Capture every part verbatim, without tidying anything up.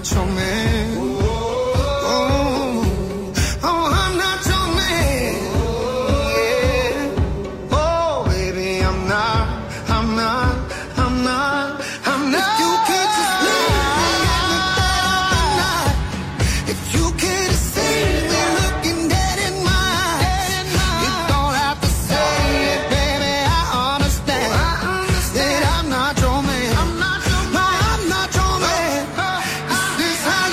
not your man. Oh, oh, I'm not your man. Yeah. Oh, baby, I'm not, I'm not, I'm not, I'm not. If you could just leave me at the dead of the night. If you could have seen me looking dead in my eyes. You don't have to say it, baby, I understand. That I'm not your man. No, I'm not your man. Is this how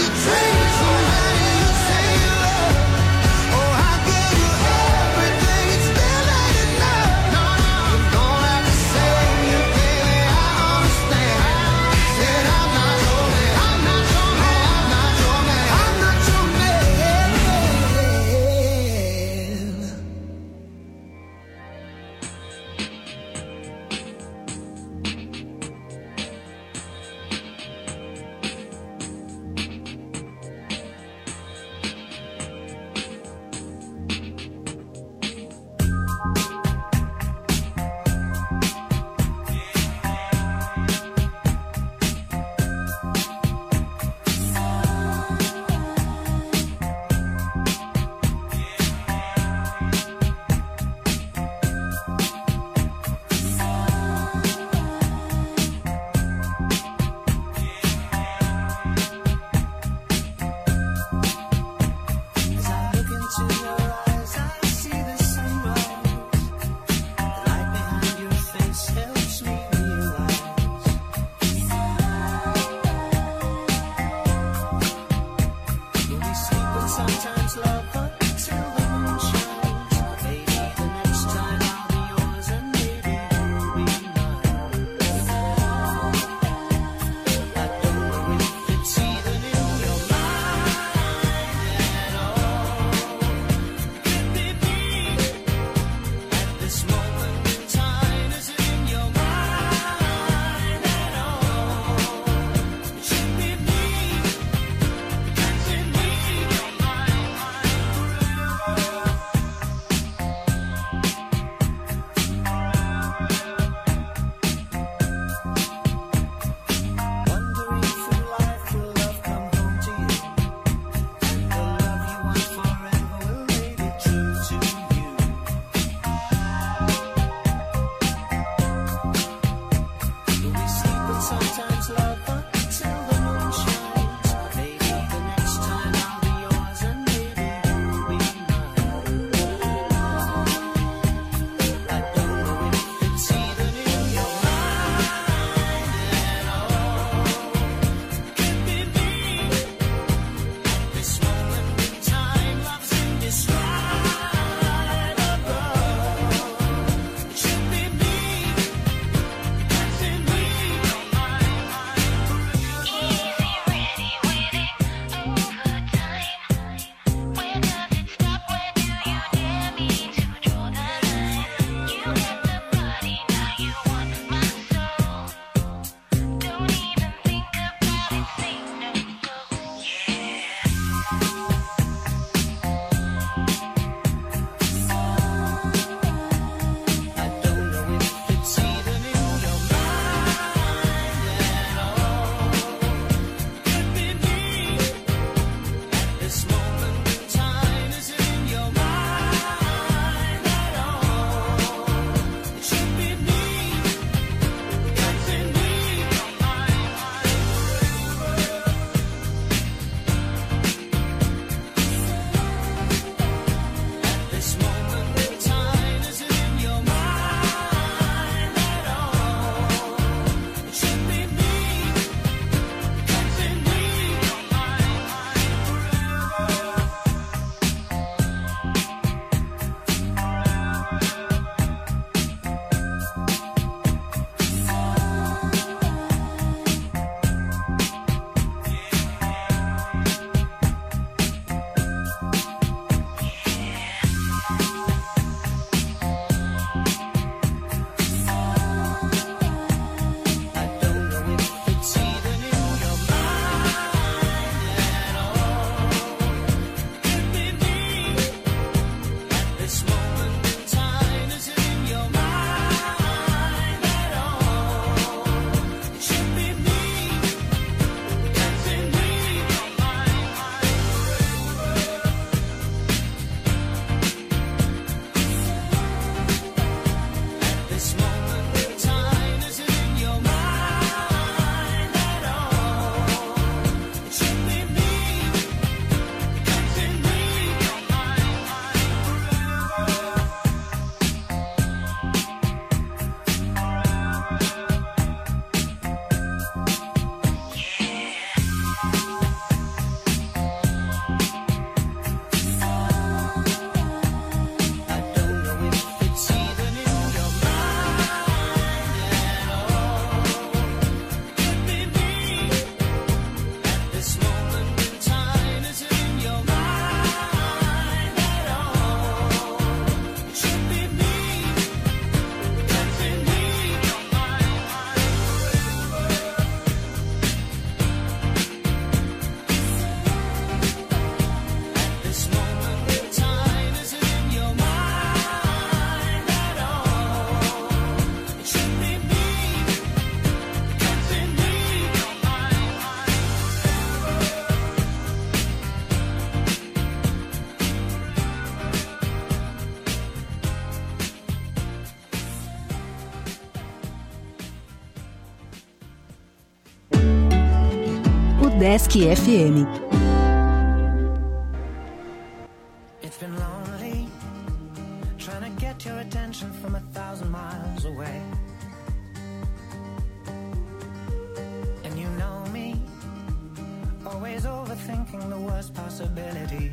Desk F M. It's been lonely trying to get your attention from a thousand miles away. And you know me, always overthinking the worst possibilities.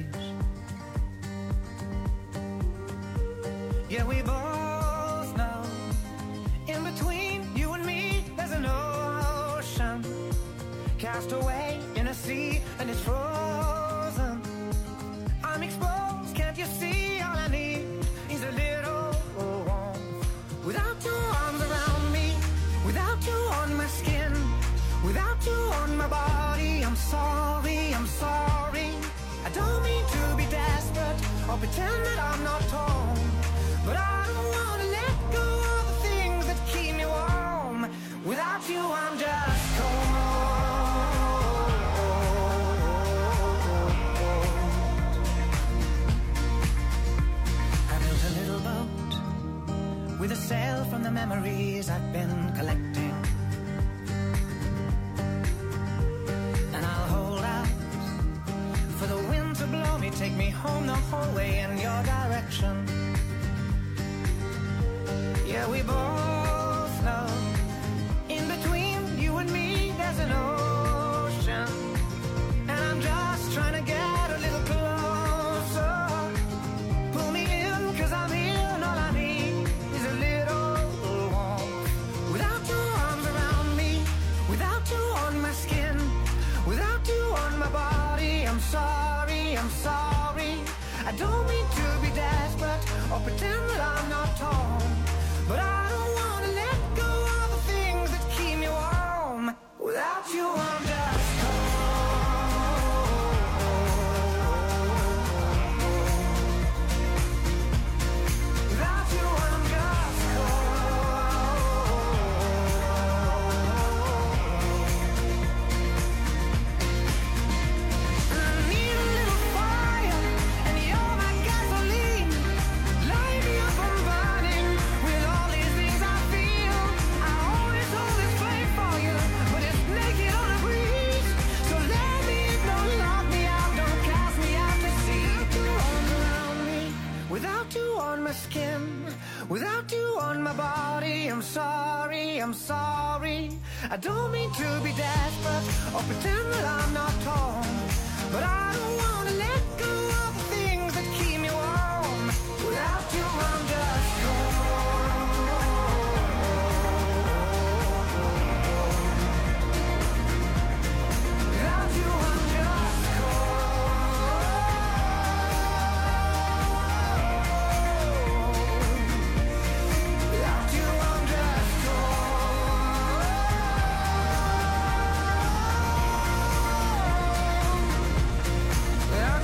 Yeah, we both know in between you and me there's an ocean, cast away in a sea and it's frozen. I'm exposed, can't you see? All I need is a little warmth. Without your arms around me, without you on my skin, without you on my body, I'm sorry, I'm sorry. I don't mean to be desperate or pretend that I'm not torn, but I don't want to let go of the things that keep me warm. Without you I'm just cold. I built a little boat with a sail from the memories I've been collecting, and I'll hold out for the wind to blow me, take me home the whole way in your direction. Yeah, we both know in between you and me there's an ocean, and I'm just trying to get a little closer. Pull me in, cause I'm here, and all I need is a little warmth. Without your arms around me, without you on my skin, without you on my body, I'm sorry, I'm sorry. I don't mean to be desperate or pretend that I'm not torn, but I don't want to let go of the things that keep me warm. Without you I'm just cold. Without you I'm just cold. And I need a little fire, and you're my gasoline. Light me up, I'm burning with all these things I feel. I always hold this flame for you, but it's naked on a breeze. So let me in, don't lock me out, don't cast me out to sea. Without you arms around me, without you on my skin, without you on my body, I'm sorry, I'm sorry. I don't mean to be desperate or pretend that I'm not torn, but I don't want to let go of the things that keep me warm. Without you I'm just cold. Without you I'm just cold. Without you I'm just cold. Without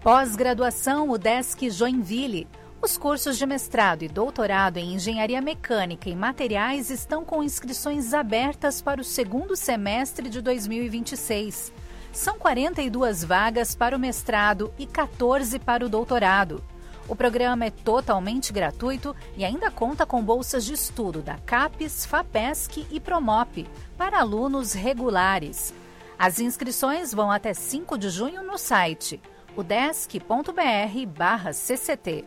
Pós-graduação UDESC Joinville. Os cursos de mestrado e doutorado em Engenharia Mecânica e Materiais estão com inscrições abertas para o segundo semestre de dois mil e vinte e seis. São quarenta e duas vagas para o mestrado e quatorze para o doutorado. O programa é totalmente gratuito e ainda conta com bolsas de estudo da CAPES, FAPESC e PROMOP para alunos regulares. As inscrições vão até cinco de junho no site udesc.br barra CCT.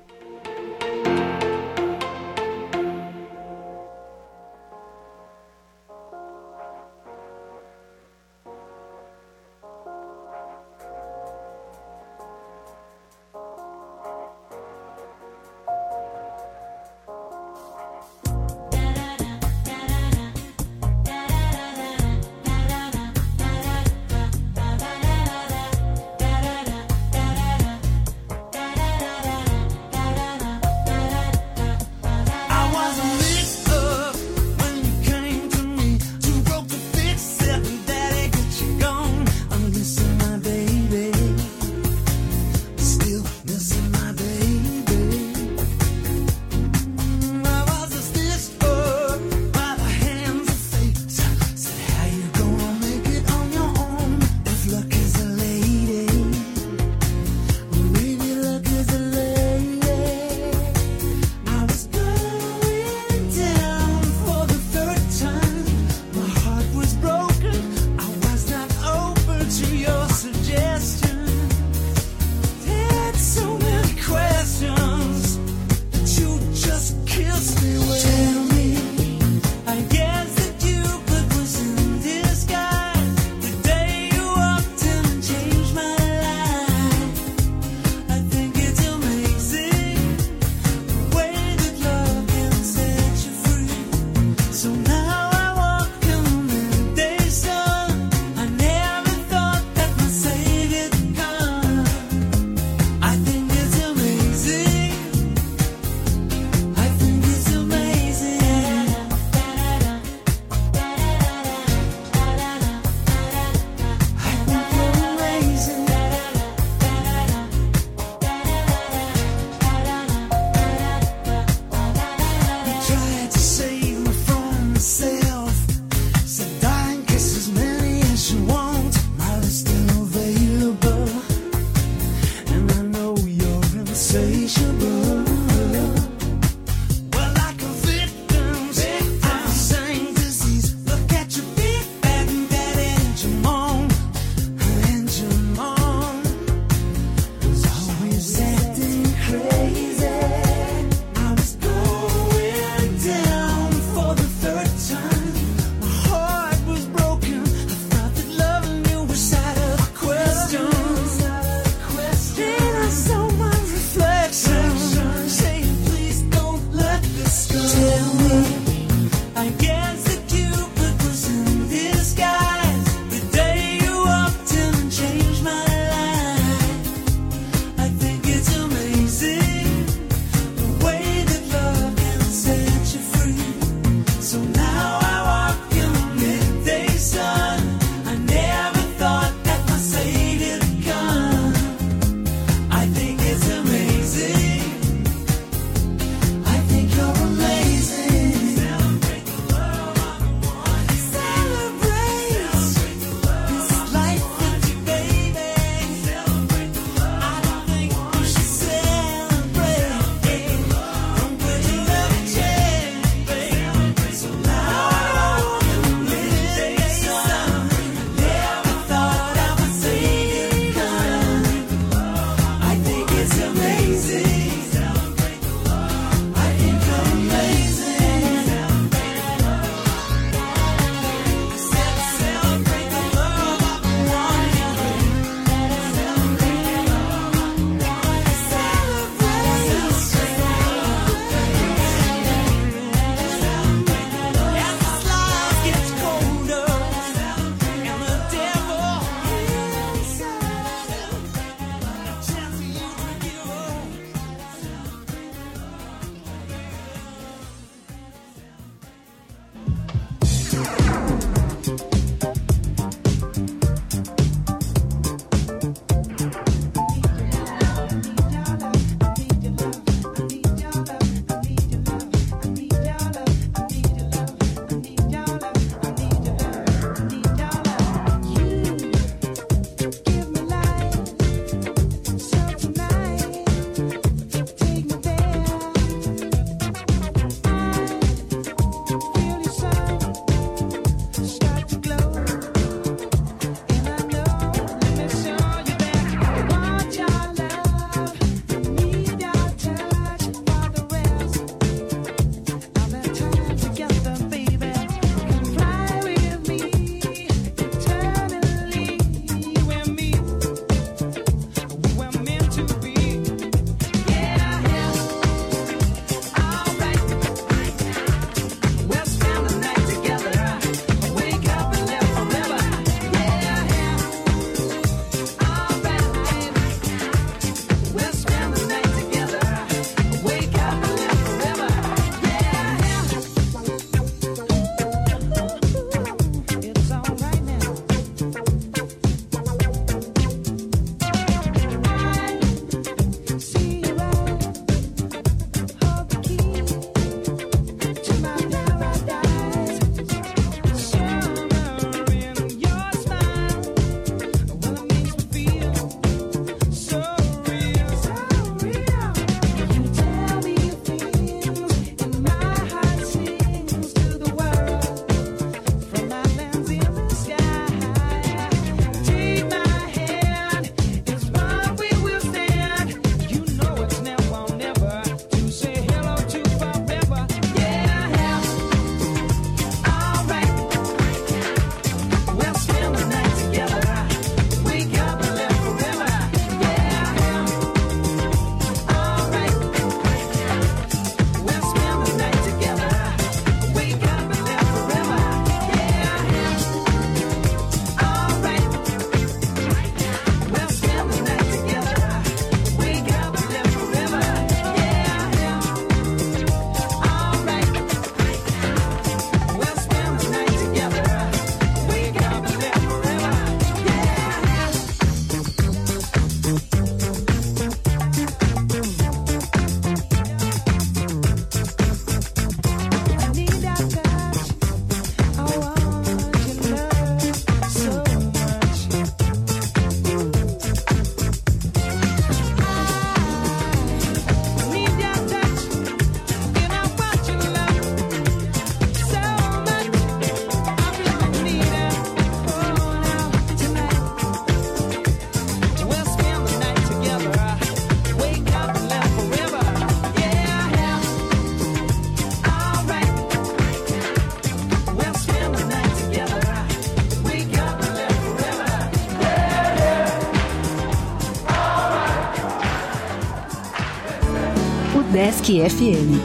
Desk F M.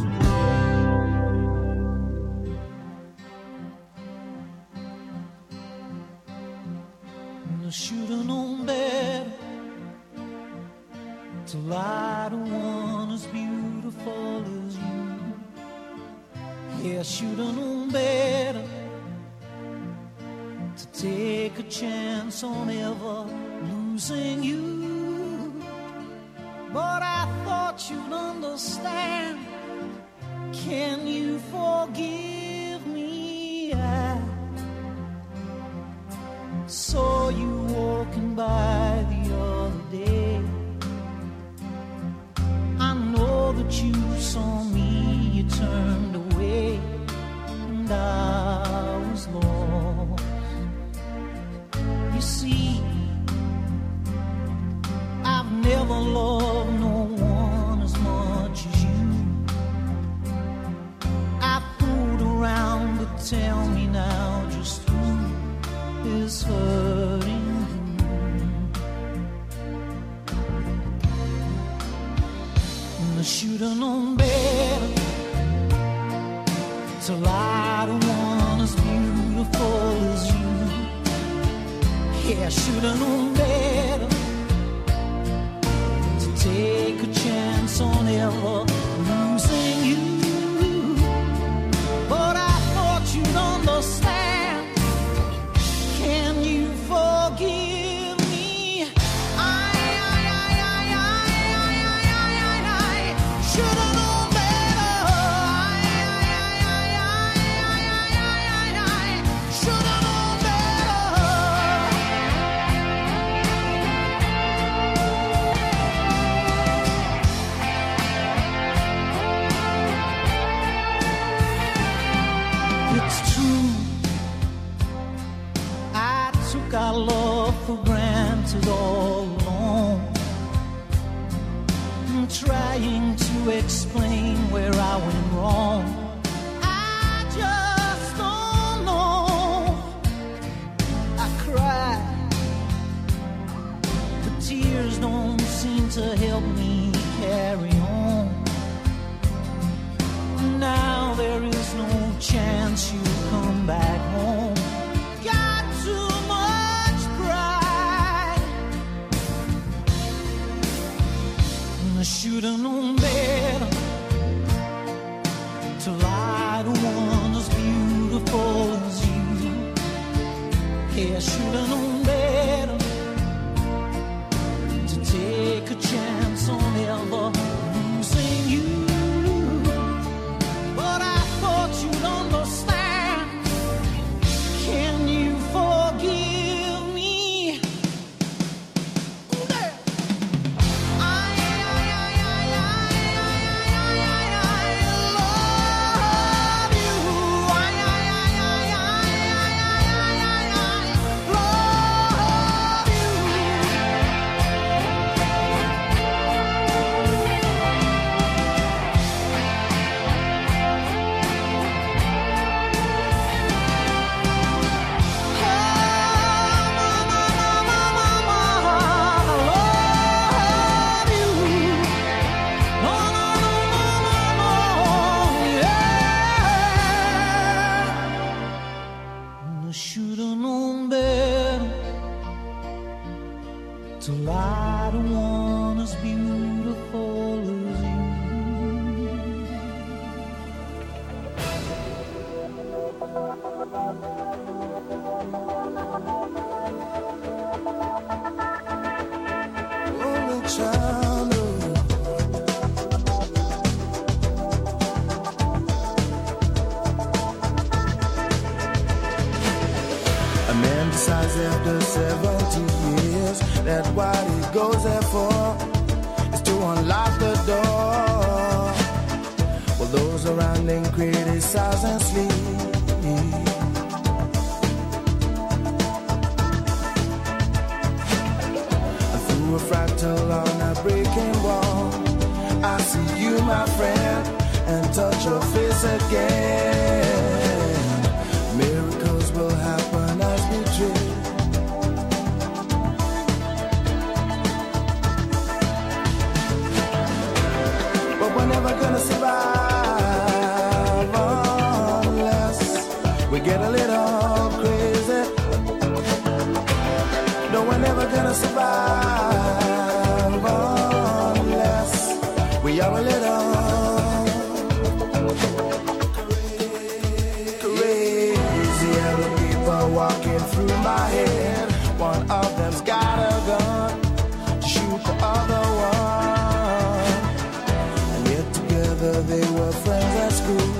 I should've known better to lie to one as beautiful as you. Yeah, I should've known better to take a chance on ever losing you. But I thought you'd understand. Can you forgive me? I saw you walking by the other day. I know that you saw me, you turned away, and I was lost. You see, I've never loved no one as much as you. I fooled around, but tell me now just who is hurting you. And I should've known better to lie to one as beautiful as you. Yeah, I should've known better to take a chance on ever losing you. But I thought you'd understand. Can you forgive me? I, I, I, I, I, I, I, I, I should've known better. I, I, I, I, I, I, I, I should've known better. It's true, I took our love for granted all along. I'm trying to explain where I went wrong. I just don't know. I cry, but tears don't seem to help me carry on. Now there is no chance you'll come back home. Got too much pride, and I should've known better to lie to one as beautiful as you. Yeah, I should've known better to take a chance on ever losing you. But I thought you'd understand. Can you forgive me? I, I, I, I, I, I, I, I love you. I, I, I, I, I, I, I, I love you. I should've known better to lie to one as beautiful as you. Only child of a man decides after seventy years that what he goes there for is to unlock the door. Well, those around him criticize and sleep. And through a fractal on a breaking wall, I see you, my friend, and touch your face again. Miracles will happen as we dream. But walking through my head. One of them's got a gun to shoot the other one. And yet together they were friends at school.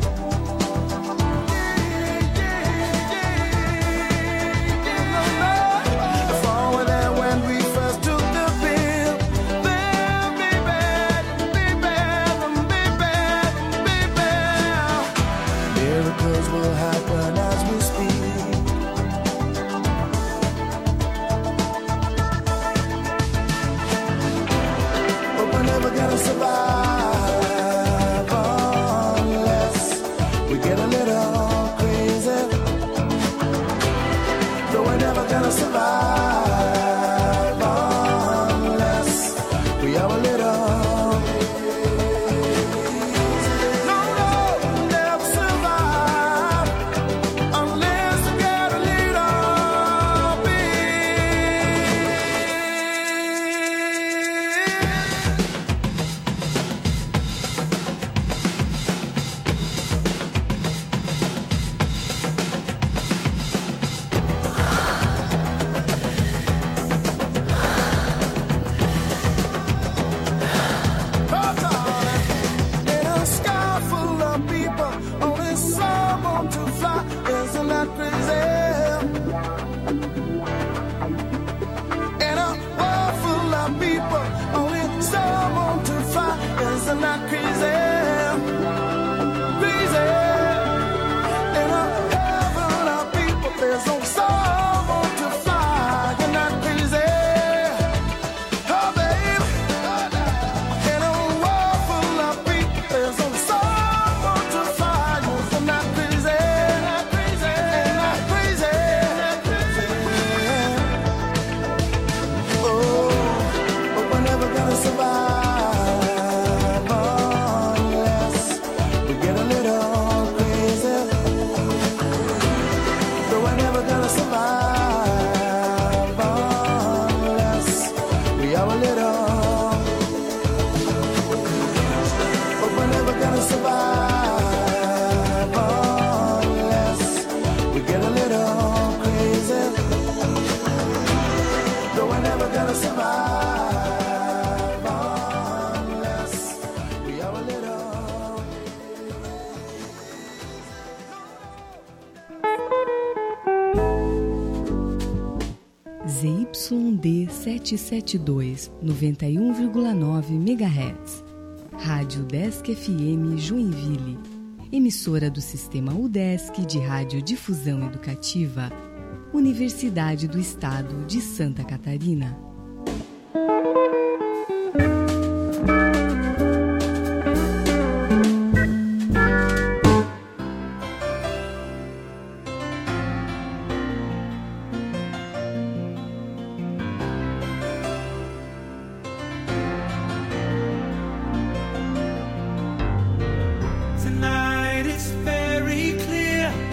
Z Y D setecentos e setenta e dois, noventa e um vírgula nove megahertz. Rádio Udesc F M Joinville. Emissora do Sistema Udesc de Radiodifusão Educativa. Universidade do Estado de Santa Catarina.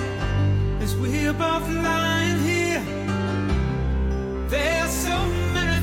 Lying here, there's so many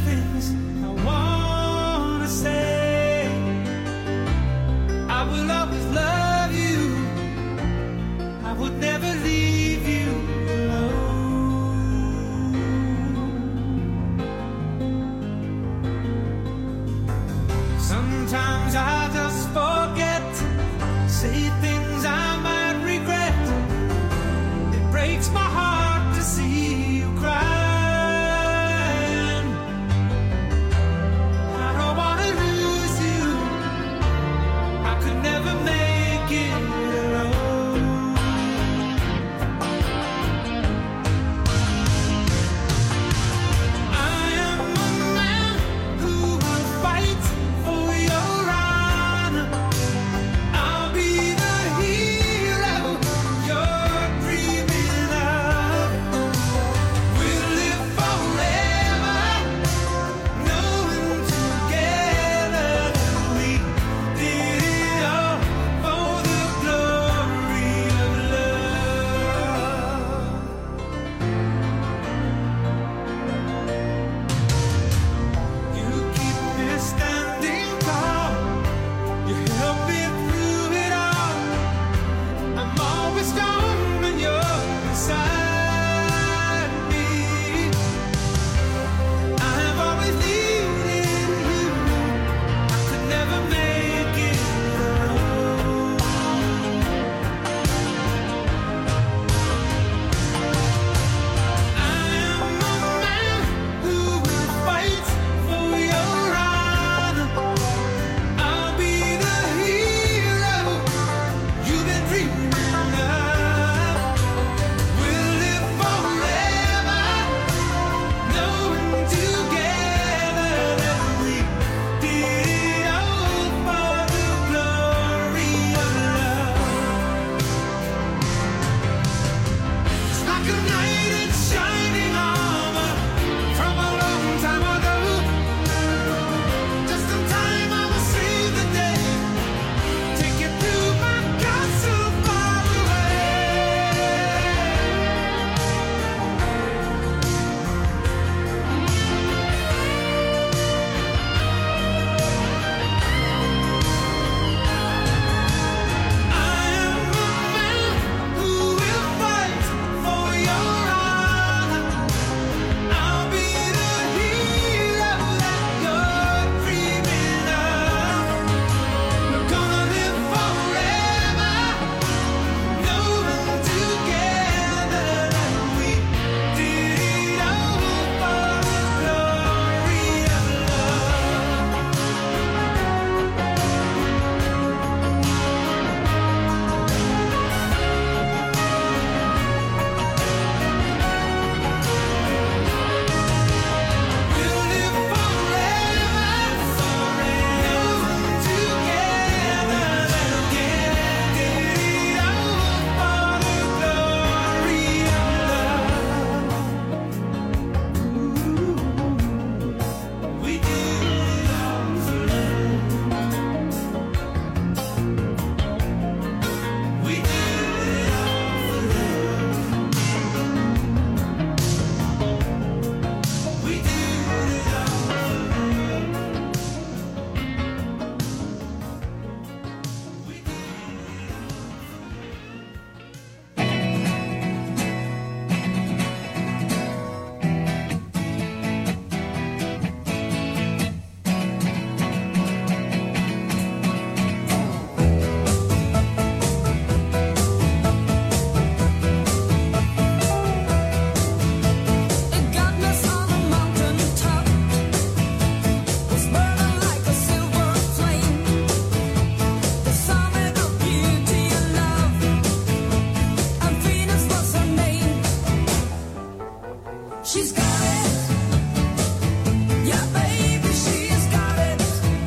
She's got it. Yeah, baby, she's got it.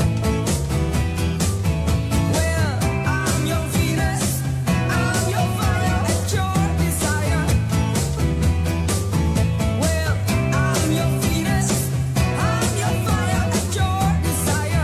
Well, I'm your Venus. I'm your fire and your desire. Well, I'm your Venus. I'm your fire and your desire.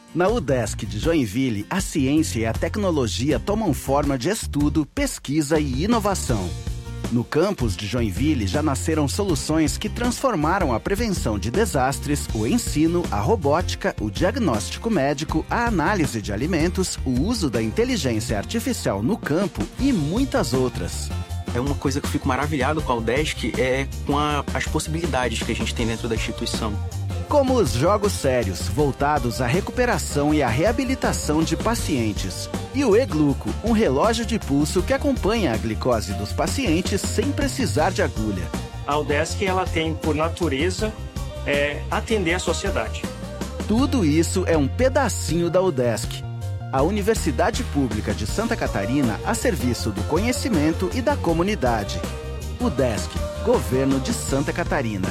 Na UDESC de Joinville, a ciência e a tecnologia tomam forma de estudo, pesquisa e inovação. No campus de Joinville já nasceram soluções que transformaram a prevenção de desastres, o ensino, a robótica, o diagnóstico médico, a análise de alimentos, o uso da inteligência artificial no campo e muitas outras. É uma coisa que eu fico maravilhado com a UDESC, é com a, as possibilidades que a gente tem dentro da instituição. Como os jogos sérios, voltados à recuperação e à reabilitação de pacientes. E o E-Gluco, um relógio de pulso que acompanha a glicose dos pacientes sem precisar de agulha. A UDESC ela tem, por natureza, é, atender a sociedade. Tudo isso é um pedacinho da UDESC, a Universidade Pública de Santa Catarina a serviço do conhecimento e da comunidade. UDESC, Governo de Santa Catarina.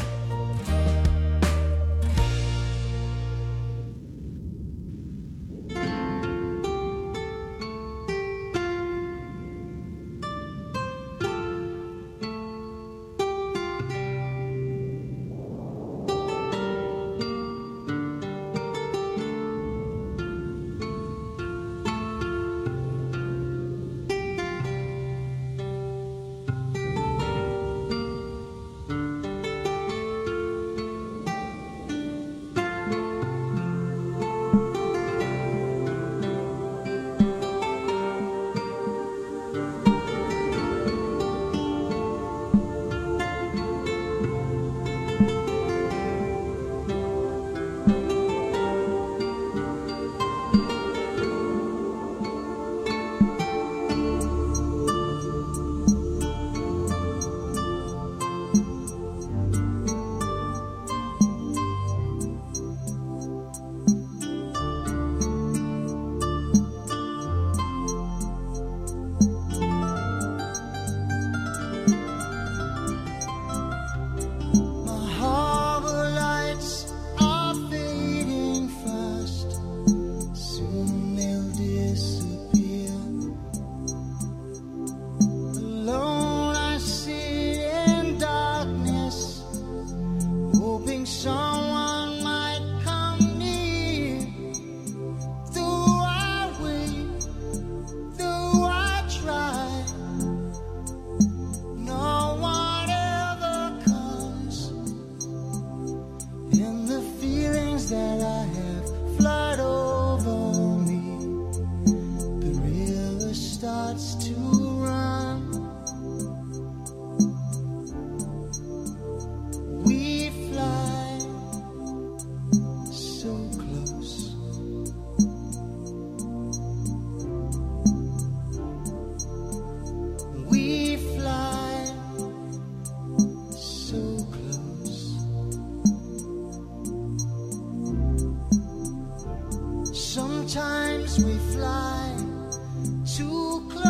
Sometimes we fly too close.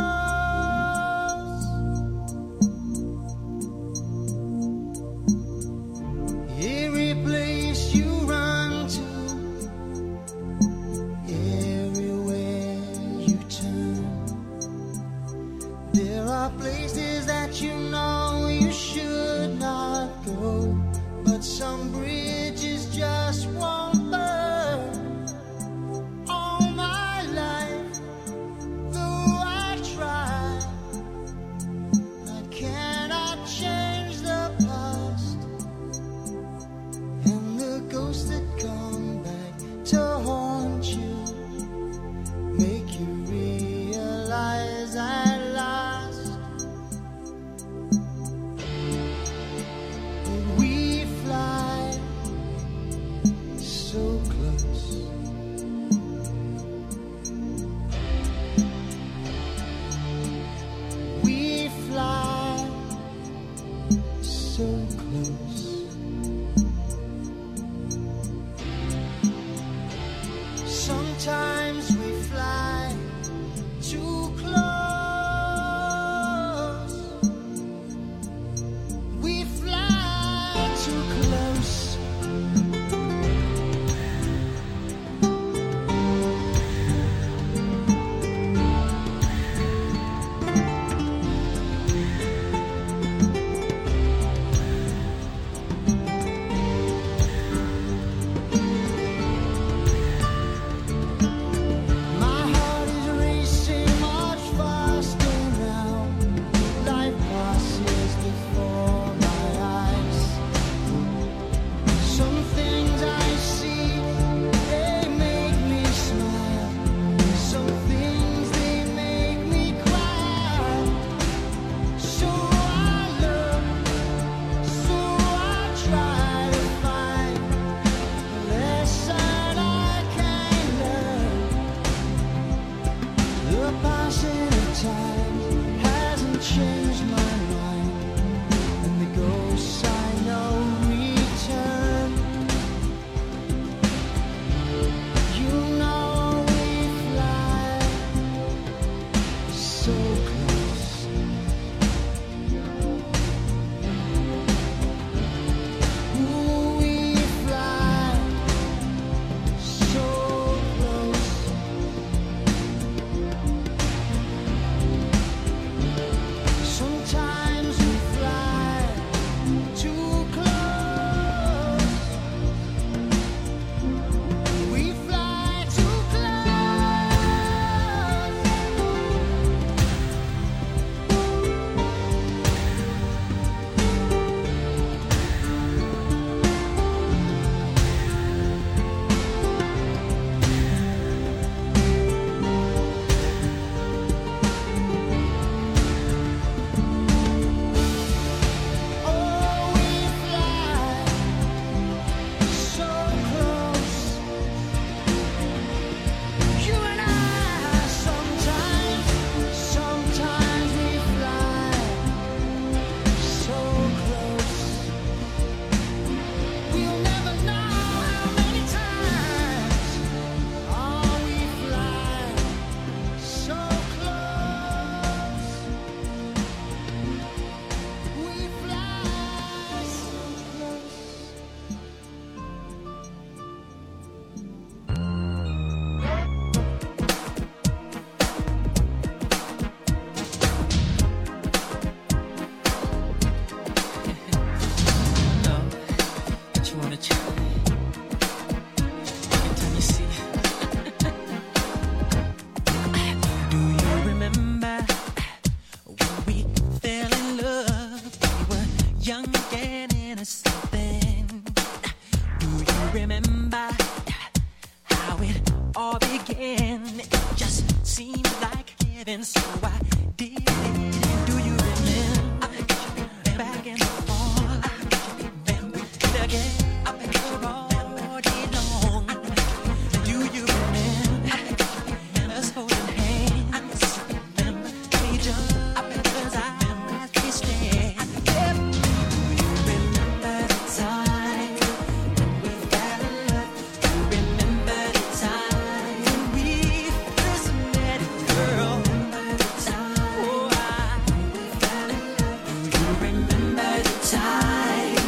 remember how it all began? It just seemed like heaven, so I did it. Do you remember back in the fall? Remember again all day long? Do you remember us holding hands? Remember each other's eyes we stared? Do you remember the time we fell in love? Do you remember the time we first met, girl? Oh, I fell in love. Do you remember the time?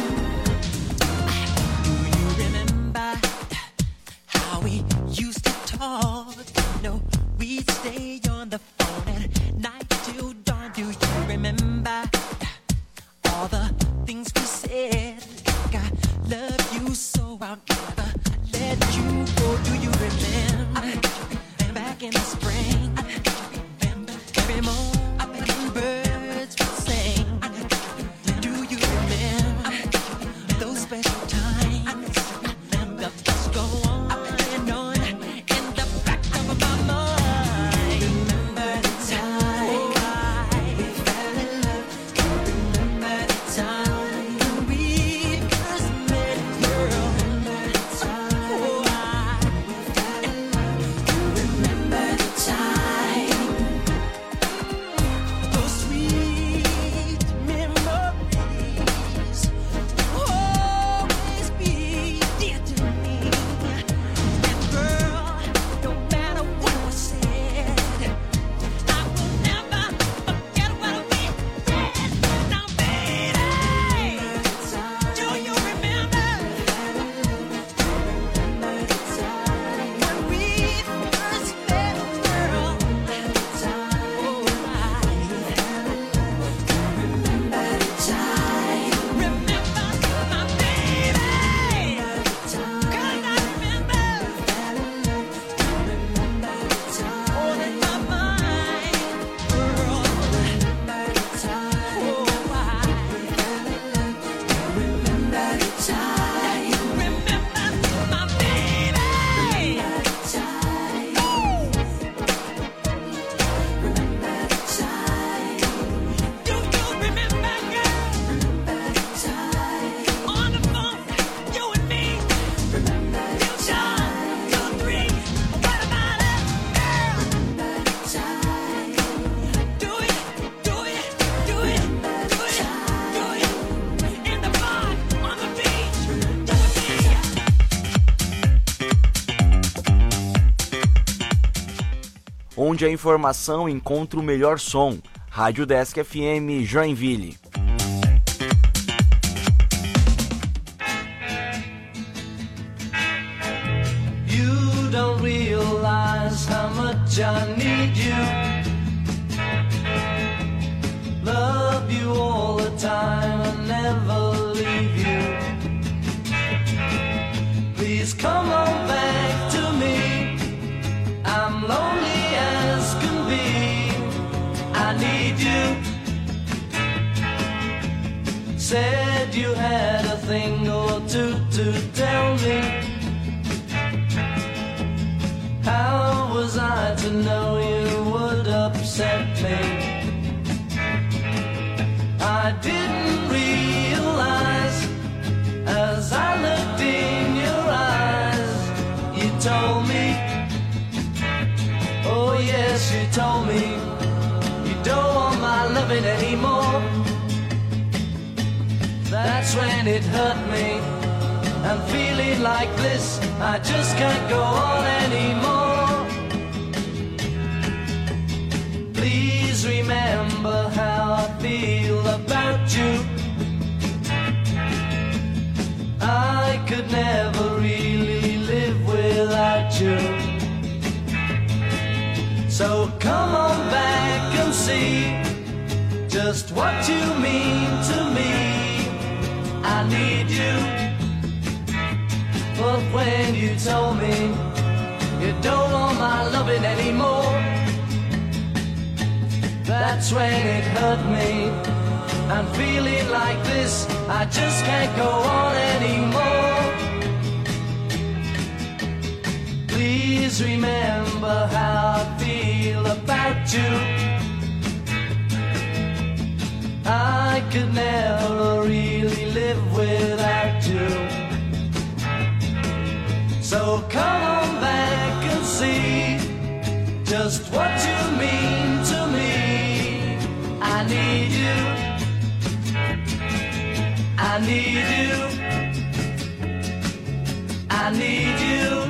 Do you remember how we used to talk? No, we'd stay on the phone at night till dawn. Do you remember all the things we said? Like I love you so I'll never let you go. Do you remember back in the spring? Remember every morning birds would sing? Do you remember those special times? The thoughts go on and on in the back of my mind. Remember the time we fell in love? Remember the time we first met, girl? Remember the time we fell in love? Remember the time? Those sweet memories will always be dear to me. And girl, no matter what was said, I will never forget what we said. Now, baby, do you remember when we first met, girl? Remember the time? Remember my baby? 'Cause I remember all in my mind, girl. Remember the time? Oh, I remember the time. Remember my baby? Remember the time? Remember the time? Do you remember, girl? Remember the time? On the phone, you and me. Remember the time? Two, three. What about us, girl? Remember the time? Do it, do it, do it, do it, do it. In the bar, on the beach, do it, do it. Onde a informação encontra o melhor som. Rádio Desk F M Joinville. You don't realize how much I need you. Love you all the time and never leave you. Please come on back to me. I'm lonely as can be. I need you. Said you had a thing or two to tell me. How was I to know you would upset me? I didn't realize as I looked in your eyes. You told me, oh yes, you told me you don't want my loving anymore. That's when it hurt me. I'm feeling like this, I just can't go on anymore. Please remember how I feel about you. I could never really live without you. So come on back and see just what you mean to me. I need you. But when you told me you don't want my loving anymore, that's when it hurt me. I'm feeling like this, I just can't go on anymore. could never really live without you. So come on back and see just what you mean to me. I need you, I need you, I need you.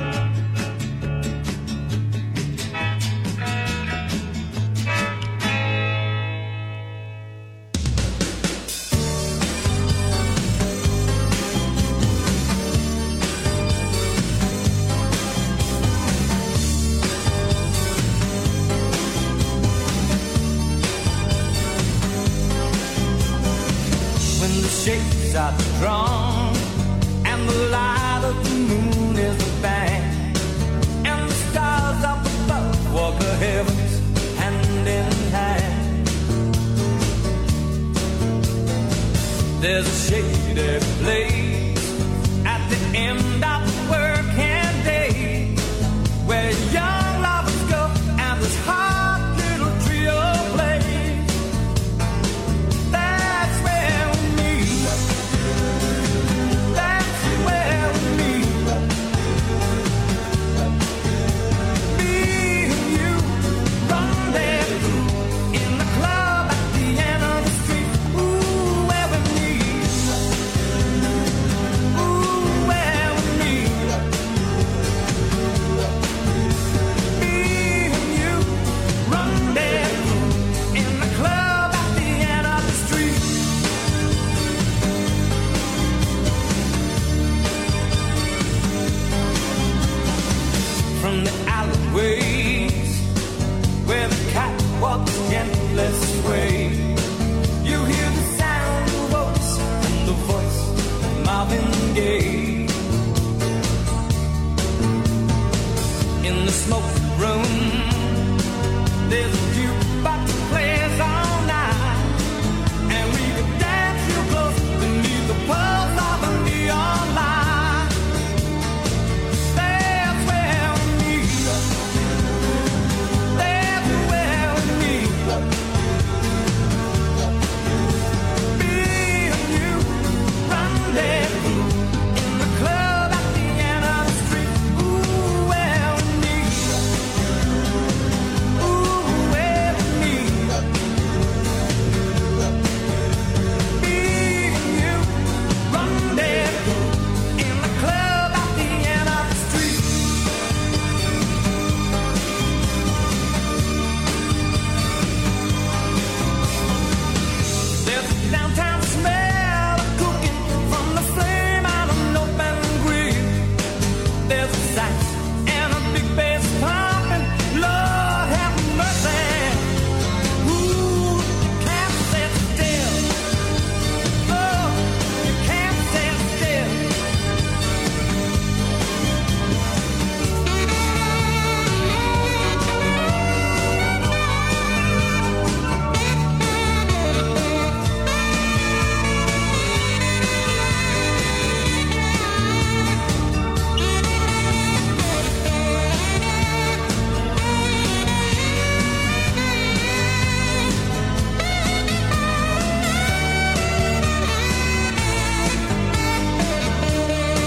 Shades are strong, and the light of the moon is a bang, and the stars up above walk the heavens hand in hand. There's a shady place at the end of the working day, where young lovers go and this hot little trio plays. From the alleyway